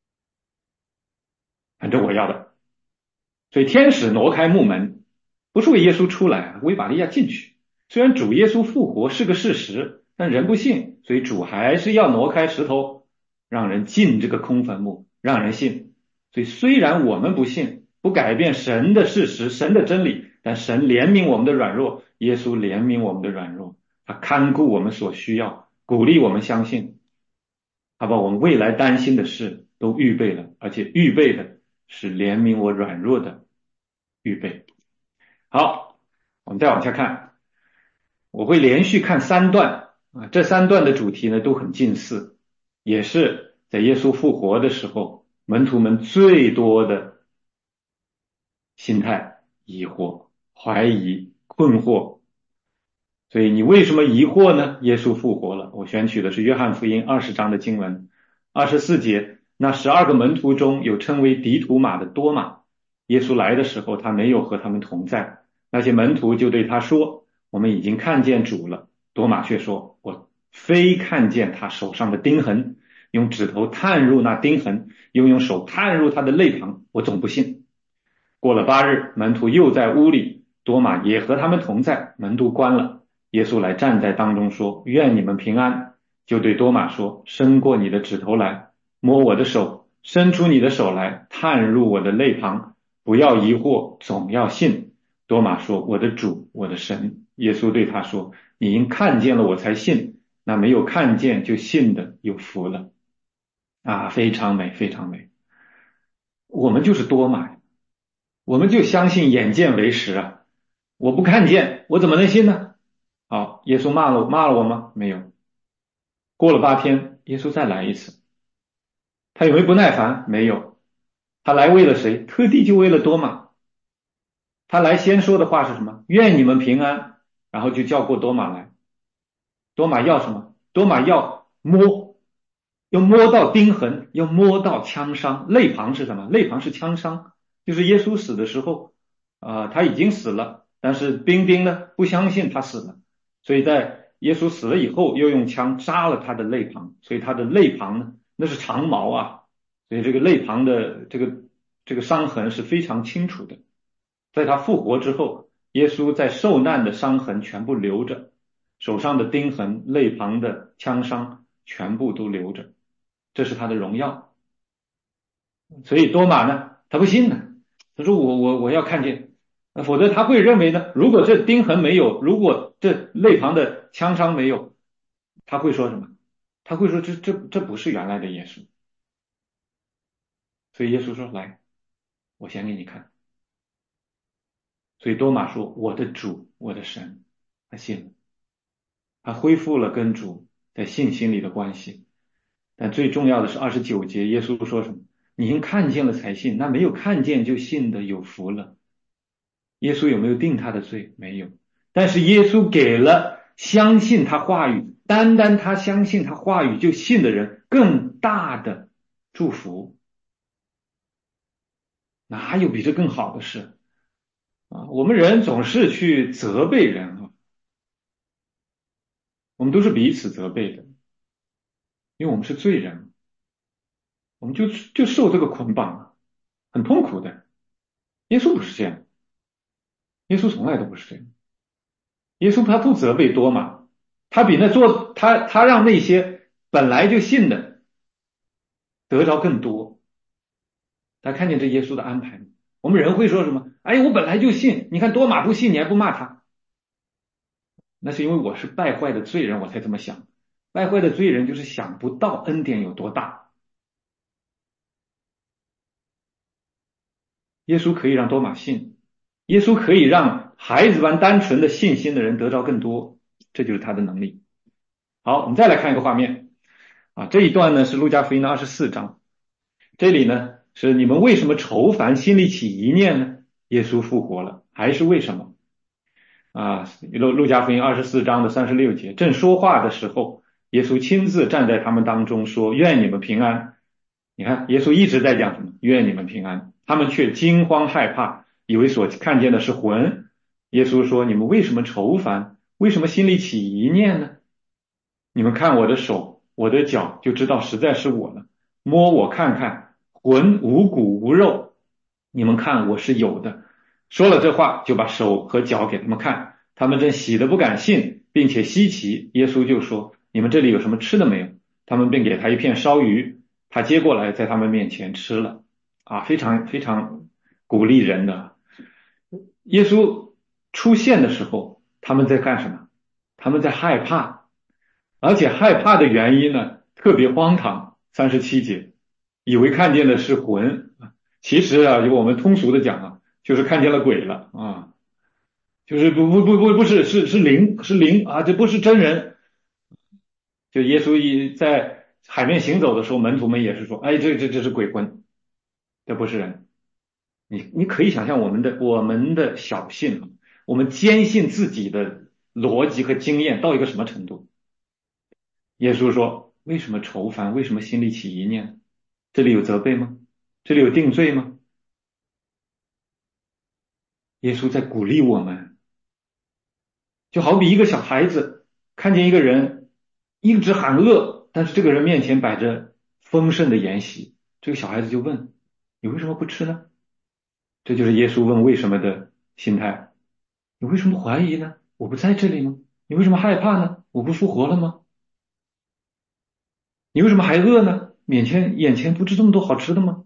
反正我要的。所以天使挪开木门，不是为耶稣出来，为玛利亚进去。虽然主耶稣复活是个事实，但人不信，所以主还是要挪开石头，让人进这个空坟墓，让人信。所以虽然我们不信，不改变神的事实、神的真理，但神怜悯我们的软弱，耶稣怜悯我们的软弱，他看顾我们所需要，鼓励我们相信，他把我们未来担心的事都预备了，而且预备的是怜悯我软弱的预备。好，我们再往下看，我会连续看三段啊，这三段的主题呢都很近似，也是在耶稣复活的时候，门徒们最多的心态：疑惑、怀疑、困惑。所以你为什么疑惑呢？耶稣复活了。我选取的是约翰福音二十章的经文，二十四节，那十二个门徒中有称为迪图马的多马，耶稣来的时候，他没有和他们同在。那些门徒就对他说：我们已经看见主了。多马却说：我非看见他手上的钉痕，用指头探入那钉痕，又用手探入他的肋旁，我总不信。过了八日，门徒又在屋里，多马也和他们同在，门都关了。耶稣来站在当中说：愿你们平安。就对多马说：伸过你的指头来，摸我的手，伸出你的手来，探入我的肋旁，不要疑惑，总要信。多马说：我的主，我的神。耶稣对他说：你因看见了我才信，那没有看见就信的有福了。啊，非常美，非常美。我们就是多马，我们就相信眼见为实啊。我不看见，我怎么能信呢？好，耶稣骂了骂了我吗？没有。过了八天，耶稣再来一次，他有没有不耐烦？没有。他来为了谁？特地就为了多马。他来先说的话是什么？愿你们平安，然后就叫过多马来。多马要什么？多马要摸，要摸到钉痕，要摸到枪伤。肋旁是什么？肋旁是枪伤，就是耶稣死的时候，啊、呃，他已经死了，但是兵丁呢不相信他死了，所以在耶稣死了以后，又用枪扎了他的肋旁，所以他的肋旁呢那是长矛啊，所以这个肋旁的这个这个伤痕是非常清楚的。在他复活之后，耶稣在受难的伤痕全部留着，手上的钉痕、肋旁的枪伤全部都留着，这是他的荣耀。所以多马呢，他不信呢，他说我我我要看见，否则他会认为呢，如果这钉痕没有，如果这肋旁的枪伤没有，他会说什么？他会说这这这不是原来的耶稣。所以耶稣说来，我先给你看。所以多马说我的主，我的神，他信了，他恢复了跟主在信心里的关系。但最重要的是二十九节，耶稣说什么？你已经看见了才信，那没有看见就信的有福了。耶稣有没有定他的罪？没有。但是耶稣给了相信他话语，单单他相信他话语就信的人更大的祝福。哪有比这更好的事啊？我们人总是去责备人啊，我们都是彼此责备的，因为我们是罪人，我们就就受这个捆绑啊，很痛苦的。耶稣不是这样，耶稣从来都不是这样。耶稣他不责备多马，他比那做他他让那些本来就信的得着更多。大家看见这耶稣的安排吗？ 我们人会说什么？哎，我本来就信，你看多马不信，你还不骂他？那是因为我是败坏的罪人，我才这么想。败坏的罪人就是想不到恩典有多大。耶稣可以让多马信，耶稣可以让孩子般单纯的信心的人得着更多，这就是他的能力。好，我们再来看一个画面啊，这一段呢是路加福音的二十四章，这里呢是你们为什么愁烦，心里起疑念呢？耶稣复活了，还是为什么？啊，路路加福音二十四章的三十六节，正说话的时候，耶稣亲自站在他们当中说：愿你们平安。你看，耶稣一直在讲什么？愿你们平安。他们却惊慌害怕，以为所看见的是魂。耶稣说：你们为什么愁烦？为什么心里起疑念呢？你们看我的手，我的脚，就知道实在是我了。摸我看看，魂无骨无肉，你们看我是有的。说了这话，就把手和脚给他们看，他们正喜得不敢信，并且稀奇。耶稣就说：你们这里有什么吃的没有？他们并给他一片烧鱼，他接过来，在他们面前吃了。啊，非常非常鼓励人的。耶稣出现的时候，他们在干什么？他们在害怕，而且害怕的原因呢，特别荒唐。三十七节，以为看见的是魂，其实啊，有我们通俗的讲啊，就是看见了鬼了啊，就是不不不不不是是是灵是灵啊，这不是真人。就耶稣一在海面行走的时候，门徒们也是说，哎，这这这是鬼魂，这不是人。你你可以想象我们的我们的小信啊，我们坚信自己的逻辑和经验到一个什么程度？耶稣说：为什么愁烦？为什么心里起疑念？这里有责备吗？这里有定罪吗？耶稣在鼓励我们，就好比一个小孩子看见一个人一直喊饿，但是这个人面前摆着丰盛的筵席，这个小孩子就问：你为什么不吃呢？这就是耶稣问为什么的心态。你为什么怀疑呢？我不在这里吗？你为什么害怕呢？我不复活了吗？你为什么还饿呢？眼前眼前不是这么多好吃的吗？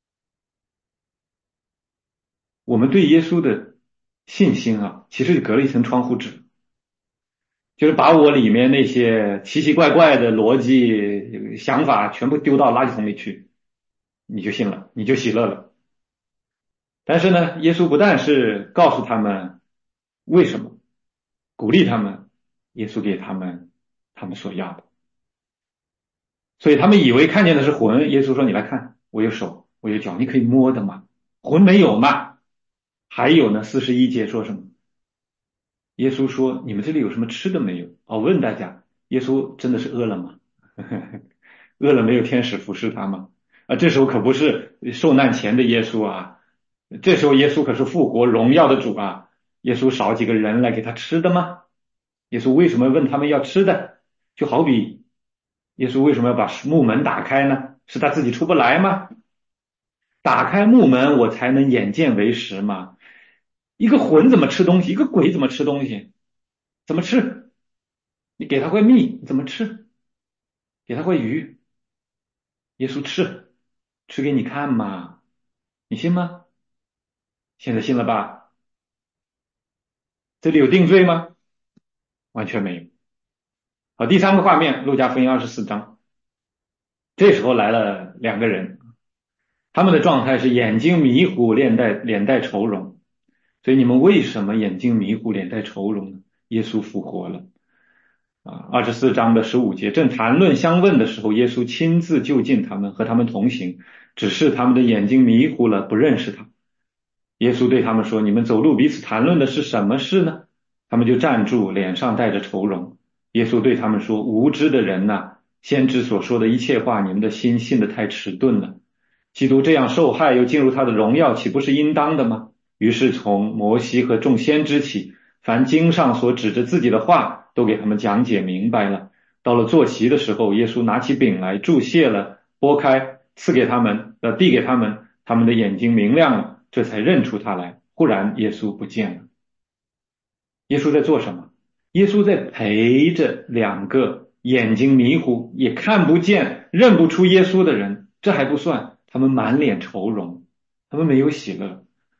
我们对耶稣的信心啊，其实就隔了一层窗户纸，就是把我里面那些奇奇怪怪的逻辑想法全部丢到垃圾桶里去，你就信了，你就喜乐了。但是呢，耶稣不但是告诉他们为什么，鼓励他们，耶稣给他们他们所要的。所以他们以为看见的是魂，耶稣说：你来看，我有手，我有脚，你可以摸的嘛。魂没有嘛？还有呢，四十一节说什么？耶稣说：你们这里有什么吃的没有？哦，问大家，耶稣真的是饿了吗？饿了没有天使服侍他吗？啊，这时候可不是受难前的耶稣啊，这时候耶稣可是复活荣耀的主啊。耶稣少几个人来给他吃的吗？耶稣为什么问他们要吃的？就好比耶稣为什么要把木门打开呢？是他自己出不来吗？打开木门，我才能眼见为实嘛。一个魂怎么吃东西？一个鬼怎么吃东西？怎么吃？你给他块蜜，怎么吃？给他块鱼，耶稣吃，吃给你看嘛，你信吗？现在信了吧？这里有定罪吗？完全没有。好，第三个画面，路加福音二十四章，这时候来了两个人，他们的状态是眼睛迷糊，脸带脸带愁容。所以你们为什么眼睛迷糊，脸带愁容呢？耶稣复活了。啊，二十四章的十五节，正谈论相问的时候，耶稣亲自就近他们，和他们同行，只是他们的眼睛迷糊了，不认识他。耶稣对他们说：你们走路彼此谈论的是什么事呢？他们就站住，脸上带着愁容。耶稣对他们说：无知的人呐，先知所说的一切话，你们的心信得太迟钝了。基督这样受害，又进入他的荣耀，岂不是应当的吗？于是从摩西和众先知起，凡经上所指着自己的话，都给他们讲解明白了。到了坐席的时候，耶稣拿起饼来，祝谢了，拨开，赐给他们，呃，递给他们，他们的眼睛明亮了，这才认出他来。忽然耶稣不见了。耶稣在做什么？耶稣在陪着两个眼睛迷糊，也看不见、认不出耶稣的人。这还不算，他们满脸愁容，他们没有喜乐。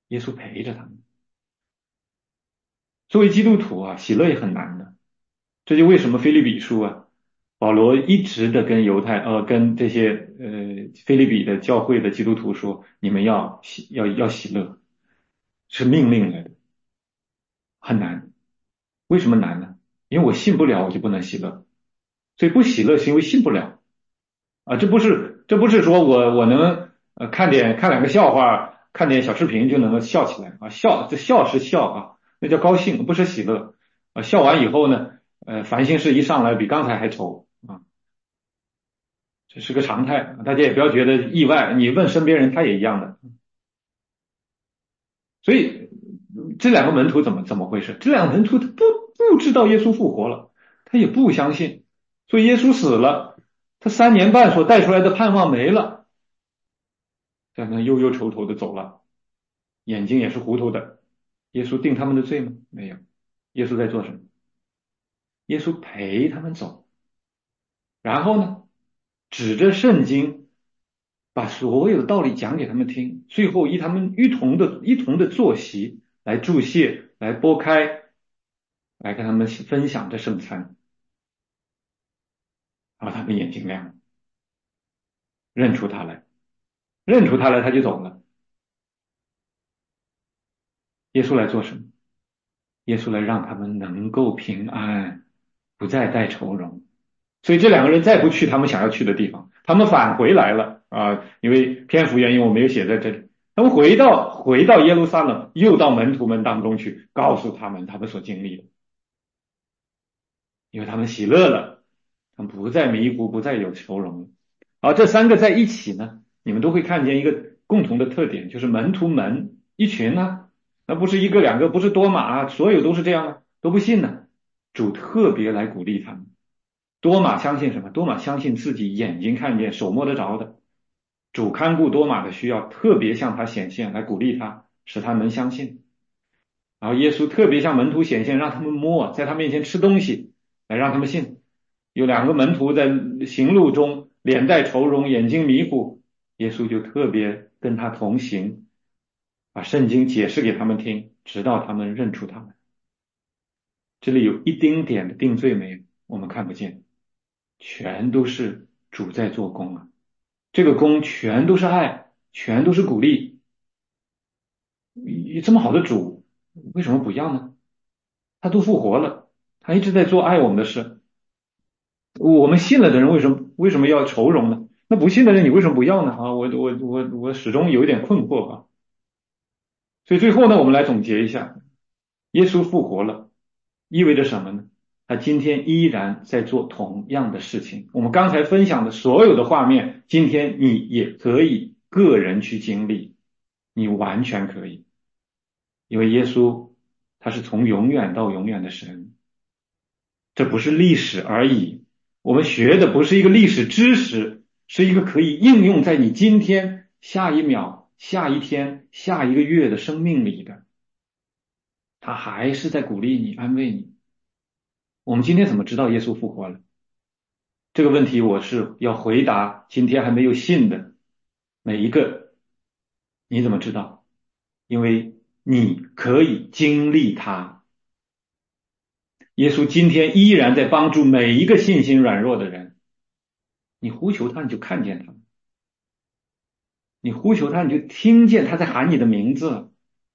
耶稣陪着他们。作为基督徒啊，喜乐也很难的。这就为什么腓立比书啊，保罗一直的跟犹太呃跟这些呃腓立比的教会的基督徒说，你们要喜要要喜乐，是命令来的，很难。为什么难呢？因为我信不了，我就不能喜乐，所以不喜乐是因为信不了啊。这不是这不是说我我能呃看点看两个笑话，看点小视频就能够笑起来啊。笑这笑是笑啊，那叫高兴，不是喜乐啊。笑完以后呢，呃烦心事一上来比刚才还愁啊。这是个常态，大家也不要觉得意外。你问身边人，他也一样的。所以这两个门徒怎么怎么回事？这两个门徒他不不知道耶稣复活了，他也不相信，所以耶稣死了，他三年半所带出来的盼望没了，在那忧忧愁愁的走了，眼睛也是糊涂的。耶稣定他们的罪吗？没有。耶稣在做什么？耶稣陪他们走，然后呢，指着圣经，把所有的道理讲给他们听，最后以他们一同的一同的坐席来注谢，来拨开，来跟他们分享这圣餐，然后他们眼睛亮了，认出他来，认出他来，他就走了。耶稣来做什么？耶稣来让他们能够平安，不再带愁容。所以这两个人再不去他们想要去的地方，他们返回来了啊！因为篇幅原因，我没有写在这里。他们回到回到耶路撒冷，又到门徒们当中去，告诉他们他们所经历的，因为他们喜乐了，他们不再迷糊，不再有愁容了。而这三个在一起呢，你们都会看见一个共同的特点，就是门徒们一群呢，那不是一个两个，不是多马啊，所有都是这样啊，都不信呢。主特别来鼓励他们。多马相信什么？多马相信自己眼睛看见、手摸得着的。主看顾多马的需要，特别向他显现，来鼓励他，使他能相信。然后耶稣特别向门徒显现，让他们摸，在他面前吃东西，来让他们信。有两个门徒在行路中脸带愁容，眼睛迷糊，耶稣就特别跟他同行，把圣经解释给他们听，直到他们认出他们。这里有一丁点的定罪没有？我们看不见，全都是主在做工啊。这个工全都是爱，全都是鼓励。这么好的主，为什么不要呢？他都复活了，他一直在做爱我们的事。我们信了的人为什么为什么要愁容呢？那不信的人你为什么不要呢？啊，我我我我始终有一点困惑啊。所以最后呢，我们来总结一下，耶稣复活了，意味着什么呢？他今天依然在做同样的事情。我们刚才分享的所有的画面，今天你也可以个人去经历，你完全可以，因为耶稣他是从永远到永远的神，这不是历史而已。我们学的不是一个历史知识，是一个可以应用在你今天、下一秒、下一天、下一个月的生命里的。他还是在鼓励你、安慰你。我们今天怎么知道耶稣复活了？这个问题我是要回答今天还没有信的每一个。你怎么知道？因为你可以经历它。耶稣今天依然在帮助每一个信心软弱的人。你呼求他，你就看见他；你呼求他，你就听见他在喊你的名字。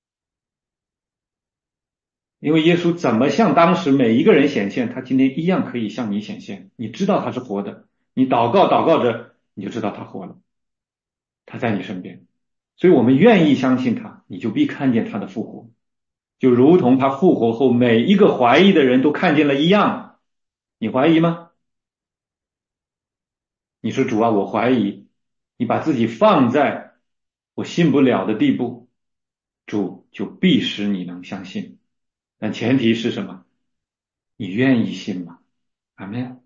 因为耶稣怎么向当时每一个人显现，他今天一样可以向你显现。你知道他是活的，你祷告祷告着，你就知道他活了，他在你身边。所以我们愿意相信他，你就必看见他的复活，就如同他复活后每一个怀疑的人都看见了一样。你怀疑吗？你说主啊，我怀疑。你把自己放在我信不了的地步，主就必使你能相信。但前提是什么？你愿意信吗？阿门。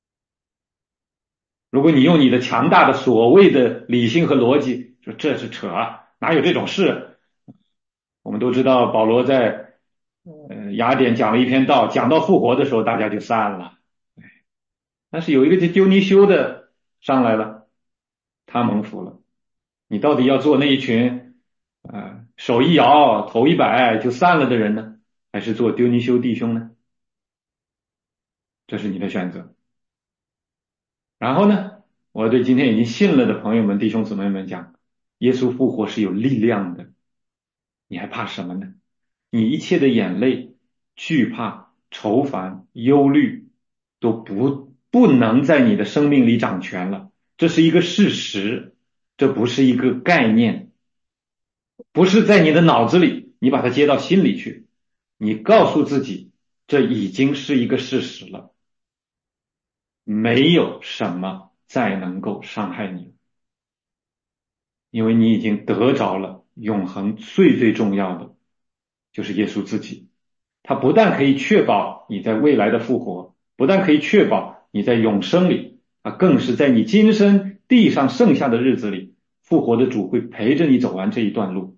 如果你用你的强大的所谓的理性和逻辑说这是扯啊，哪有这种事？我们都知道保罗在呃雅典讲了一篇道，讲到复活的时候大家就散了。但是有一个叫丢尼修的上来了，他蒙福了。你到底要做那一群呃手一摇，头一摆就散了的人呢？还是做丢尼修弟兄呢？这是你的选择。然后呢，我对今天已经信了的朋友们、弟兄姊妹们讲，耶稣复活是有力量的，你还怕什么呢？你一切的眼泪、惧怕、愁烦、忧虑都不不能在你的生命里掌权了，这是一个事实，这不是一个概念，不是在你的脑子里，你把它接到心里去，你告诉自己，这已经是一个事实了，没有什么再能够伤害你，因为你已经得着了永恒最最重要的，就是耶稣自己。他不但可以确保你在未来的复活，不但可以确保你在永生里，啊，更是在你今生地上剩下的日子里，复活的主会陪着你走完这一段路。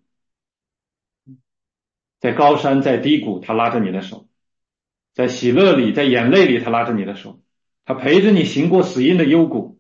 在高山，在低谷，他拉着你的手；在喜乐里，在眼泪里，他拉着你的手，他陪着你行过死荫的幽谷。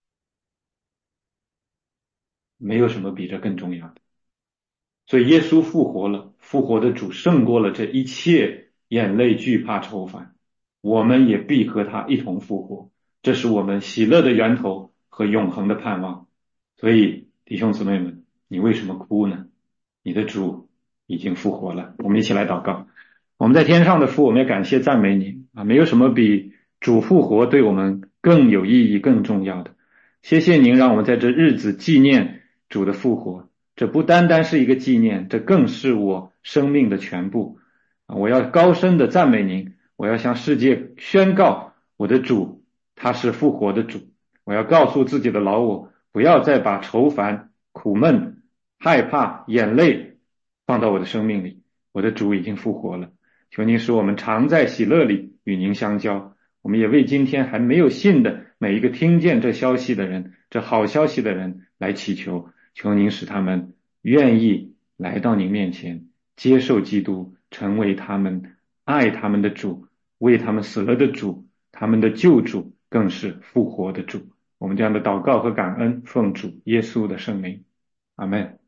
没有什么比这更重要的。所以耶稣复活了，复活的主胜过了这一切眼泪、惧怕、愁烦，我们也必和他一同复活。这是我们喜乐的源头和永恒的盼望。所以弟兄姊妹们，你为什么哭呢？你的主已经复活了。我们一起来祷告。我们在天上的父，我们也感谢赞美你啊！没有什么比主复活对我们更有意义、更重要的。谢谢您让我们在这日子纪念主的复活。这不单单是一个纪念，这更是我生命的全部。我要高声的赞美您，我要向世界宣告我的主，他是复活的主。我要告诉自己的老我，不要再把愁烦、苦闷、害怕、眼泪放到我的生命里。我的主已经复活了，求您使我们常在喜乐里与您相交。我们也为今天还没有信的每一个听见这消息的人，这好消息的人来祈求。求您使他们愿意来到您面前，接受基督，成为他们爱他们的主，为他们死了的主，他们的救主，更是复活的主。我们这样的祷告和感恩，奉主耶稣的圣名，阿门。